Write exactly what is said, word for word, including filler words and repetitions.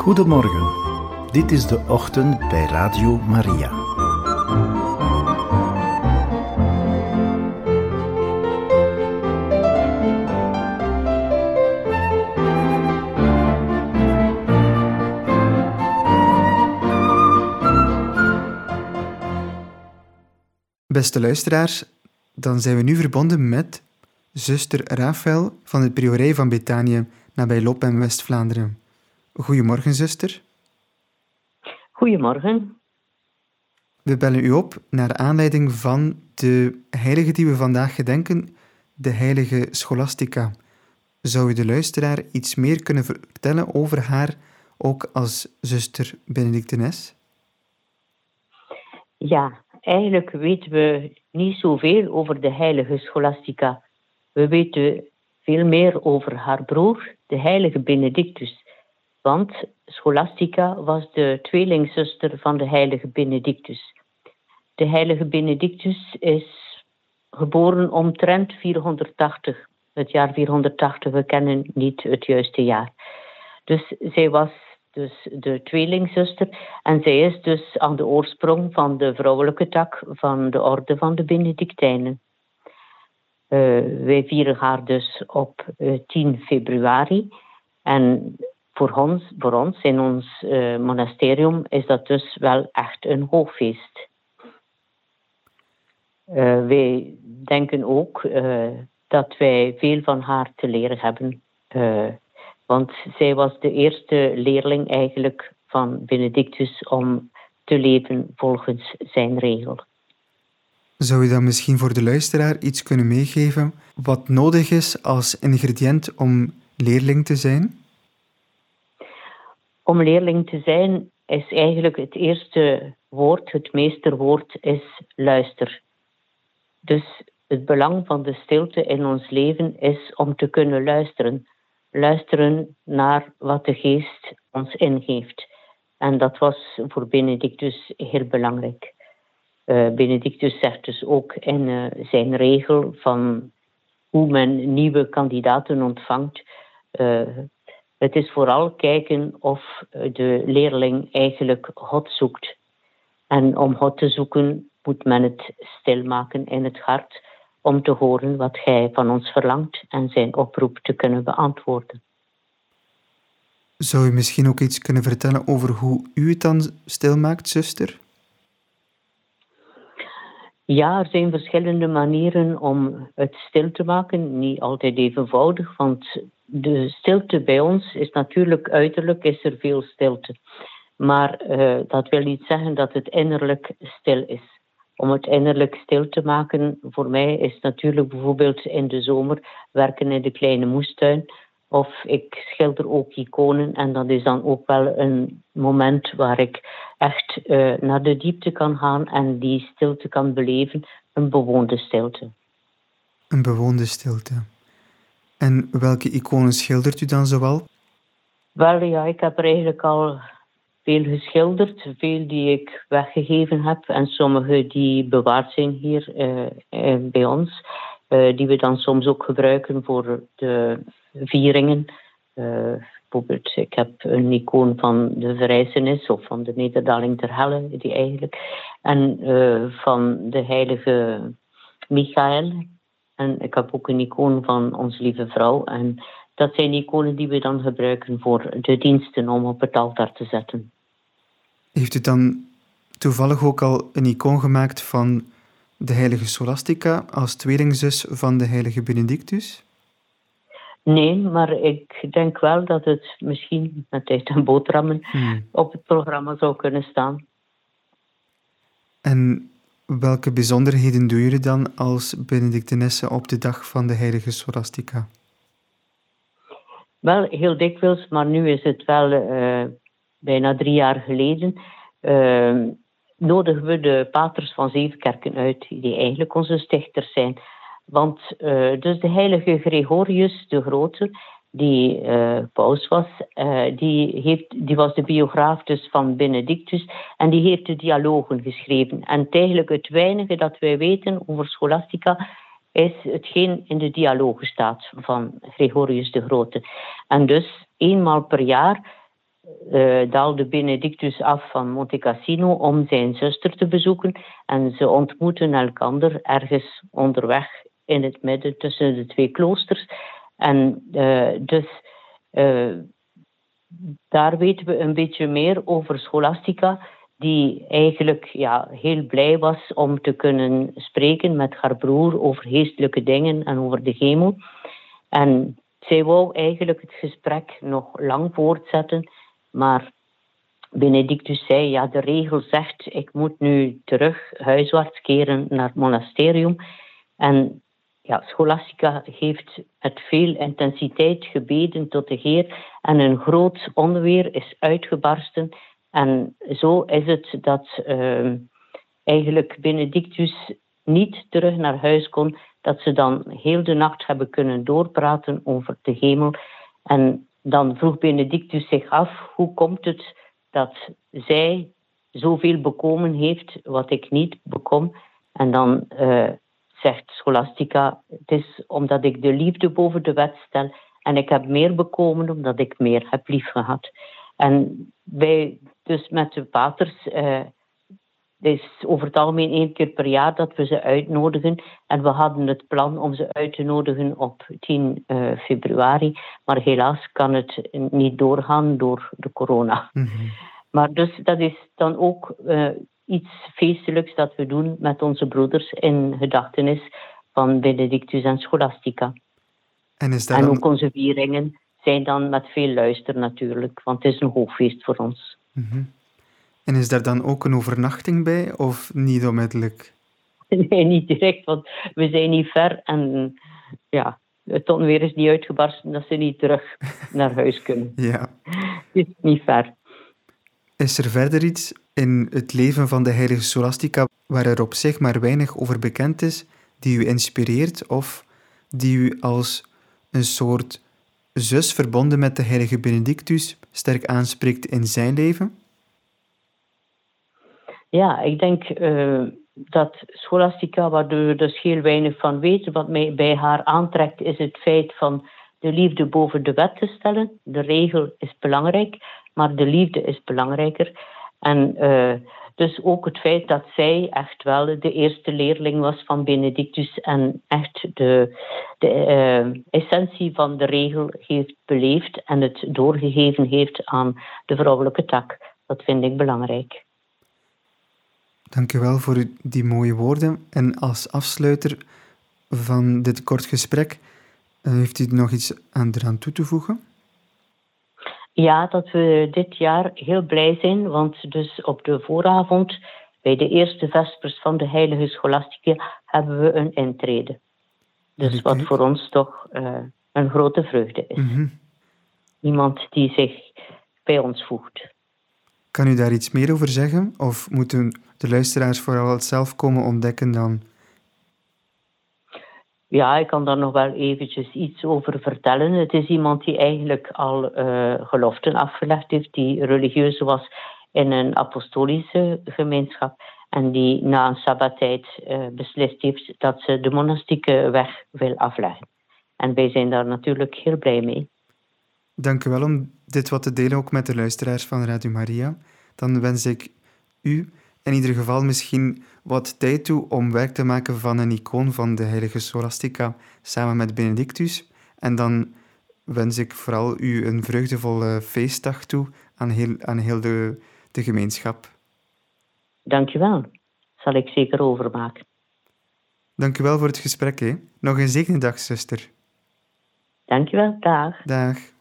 Goedemorgen, dit is de ochtend bij Radio Maria. Beste luisteraars, dan zijn we nu verbonden met zuster Rafael van het priorij van Betanië nabij Lopem, West-Vlaanderen. Goedemorgen, zuster. Goedemorgen. We bellen u op naar aanleiding van de heilige die we vandaag gedenken, de heilige Scholastica. Zou u de luisteraar iets meer kunnen vertellen over haar, ook als zuster Benedictines? Ja, eigenlijk weten we niet zoveel over de heilige Scholastica. We weten veel meer over haar broer, de heilige Benedictus. Want Scholastica was de tweelingzuster van de heilige Benedictus. De heilige Benedictus is geboren omtrent vierhonderdtachtig. Het jaar vierhonderdtachtig, we kennen niet het juiste jaar. Dus zij was dus de tweelingzuster en zij is dus aan de oorsprong van de vrouwelijke tak van de orde van de Benedictijnen. Uh, wij vieren haar dus op uh, tien februari en voor ons, voor ons in ons uh, monasterium is dat dus wel echt een hoogfeest. Uh, wij denken ook uh, dat wij veel van haar te leren hebben. Uh, want zij was de eerste leerling eigenlijk van Benedictus om te leven volgens zijn regel. Zou je dan misschien voor de luisteraar iets kunnen meegeven wat nodig is als ingrediënt om leerling te zijn? Om leerling te zijn is eigenlijk het eerste woord, het meesterwoord is luister. Dus het belang van de stilte in ons leven is om te kunnen luisteren. Luisteren naar wat de geest ons ingeeft. En dat was voor Benedictus heel belangrijk. Uh, Benedictus zegt dus ook in uh, zijn regel van hoe men nieuwe kandidaten ontvangt. Uh, het is vooral kijken of de leerling eigenlijk God zoekt. En om God te zoeken moet men het stilmaken in het hart om te horen wat hij van ons verlangt en zijn oproep te kunnen beantwoorden. Zou u misschien ook iets kunnen vertellen over hoe u het dan stilmaakt, zuster? Ja, er zijn verschillende manieren om het stil te maken. Niet altijd evenvoudig, want de stilte bij ons is natuurlijk uiterlijk, is er veel stilte. Maar uh, dat wil niet zeggen dat het innerlijk stil is. Om het innerlijk stil te maken, voor mij is natuurlijk bijvoorbeeld in de zomer werken in de kleine moestuin. Of ik schilder ook iconen en dat is dan ook wel een moment waar ik echt uh, naar de diepte kan gaan en die stilte kan beleven, een bewoonde stilte. Een bewoonde stilte. En welke iconen schildert u dan zoal? Wel ja, ik heb er eigenlijk al veel geschilderd, veel die ik weggegeven heb en sommige die bewaard zijn hier uh, uh, bij ons. Uh, die we dan soms ook gebruiken voor de vieringen. Uh, bijvoorbeeld, ik heb een icoon van de verrijzenis of van de nederdaling ter helle, die eigenlijk. En uh, van de heilige Michael. En ik heb ook een icoon van Onze Lieve Vrouw. En dat zijn iconen die we dan gebruiken voor de diensten om op het altaar te zetten. Heeft u dan toevallig ook al een icoon gemaakt van de heilige Scholastica als tweelingzus van de heilige Benedictus? Nee, maar ik denk wel dat het misschien met tijd en boterhammen hmm. op het programma zou kunnen staan. En welke bijzonderheden doen jullie dan als Benedictinesse op de dag van de heilige Scholastica? Wel, heel dikwijls, maar nu is het wel uh, bijna drie jaar geleden. Uh, nodigen we de paters van zeven kerken uit, die eigenlijk onze stichters zijn. Want uh, dus de heilige Gregorius de Grote, die uh, paus was, uh, die, heeft, die was de biograaf dus van Benedictus en die heeft de dialogen geschreven. En eigenlijk het weinige dat wij weten over Scholastica is hetgeen in de dialogen staat van Gregorius de Grote. En dus eenmaal per jaar uh, daalde Benedictus af van Monte Cassino om zijn zuster te bezoeken. En ze ontmoeten elkander ergens onderweg in het midden tussen de twee kloosters. En uh, dus uh, daar weten we een beetje meer over Scholastica, die eigenlijk ja, heel blij was om te kunnen spreken met haar broer over geestelijke dingen en over de hemel. En zij wou eigenlijk het gesprek nog lang voortzetten, maar Benedictus zei, ja, de regel zegt, ik moet nu terug huiswaarts keren naar het monasterium. En ja, Scholastica heeft met veel intensiteit gebeden tot de Heer en een groot onweer is uitgebarsten. En zo is het dat uh, eigenlijk Benedictus niet terug naar huis kon, dat ze dan heel de nacht hebben kunnen doorpraten over de hemel. En dan vroeg Benedictus zich af, hoe komt het dat zij zoveel bekomen heeft wat ik niet bekom? En dan uh, zegt Scholastica, het is omdat ik de liefde boven de wet stel en ik heb meer bekomen omdat ik meer heb liefgehad. En wij dus met de paters, uh, het is over het algemeen één keer per jaar dat we ze uitnodigen. En we hadden het plan om ze uit te nodigen op tien februari. Maar helaas kan het niet doorgaan door de corona. Mm-hmm. Maar dus dat is dan ook uh, iets feestelijks dat we doen met onze broeders in gedachtenis van Benedictus en Scholastica. En, is dat en dan... ook onze vieringen zijn dan met veel luister natuurlijk, want het is een hoogfeest voor ons. Mm-hmm. En is daar dan ook een overnachting bij, of niet onmiddellijk? Nee, niet direct, want we zijn niet ver en ja, het onweer is niet uitgebarsten dat ze niet terug naar huis kunnen. Ja. Het is niet ver. Is er verder iets in het leven van de heilige Scholastica waar er op zich maar weinig over bekend is, die u inspireert of die u als een soort zus verbonden met de heilige Benedictus sterk aanspreekt in zijn leven? Ja, ik denk uh, dat Scholastica, waar we dus heel weinig van weten, wat mij bij haar aantrekt, is het feit van de liefde boven de wet te stellen. De regel is belangrijk, maar de liefde is belangrijker. En uh, dus ook het feit dat zij echt wel de eerste leerling was van Benedictus en echt de, de uh, essentie van de regel heeft beleefd en het doorgegeven heeft aan de vrouwelijke tak. Dat vind ik belangrijk. Dank u wel voor die mooie woorden. En als afsluiter van dit kort gesprek, heeft u nog iets aan eraan toe te voegen? Ja, dat we dit jaar heel blij zijn, want dus op de vooravond, bij de eerste vespers van de heilige Scholastica, hebben we een intrede. Dus wat voor ons toch uh, een grote vreugde is. Mm-hmm. Iemand die zich bij ons voegt. Kan u daar iets meer over zeggen? Of moeten de luisteraars vooral het zelf komen ontdekken dan? Ja, ik kan daar nog wel eventjes iets over vertellen. Het is iemand die eigenlijk al uh, geloften afgelegd heeft, die religieus was in een apostolische gemeenschap en die na een sabbattijd uh, beslist heeft dat ze de monastieke weg wil afleggen. En wij zijn daar natuurlijk heel blij mee. Dank u wel om dit wat te delen, ook met de luisteraars van Radio Maria. Dan wens ik u in ieder geval misschien wat tijd toe om werk te maken van een icoon van de heilige Scholastica samen met Benedictus. En dan wens ik vooral u een vreugdevolle feestdag toe aan heel, aan heel de, de gemeenschap. Dank je wel. Zal ik zeker overmaken. Dank u wel voor het gesprek. Hè. Nog een zegende dag, zuster. Dank je wel. Dag. Dag.